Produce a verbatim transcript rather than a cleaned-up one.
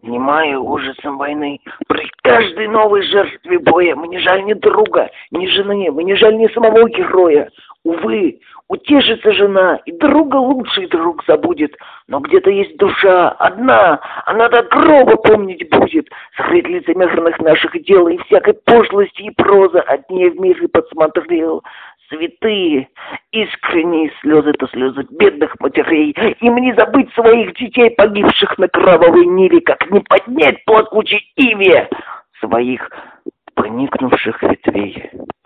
Внимаю ужасом войны. При каждой новой жертве боя мне жаль ни друга, ни жены, мне жаль ни самого героя. Увы, утешится жена, и друга лучший друг забудет. Но где-то есть душа, одна, она до гроба помнить будет. Скрыть лицемерных наших дел и всякой пошлости и проза от ней в мире подсмотрел. Святые, искренние слезы-то слезы бедных матерей. Им не забыть своих детей, погибших на кровавой Ниве, как не поднять плакучей иве своих поникнувших ветвей.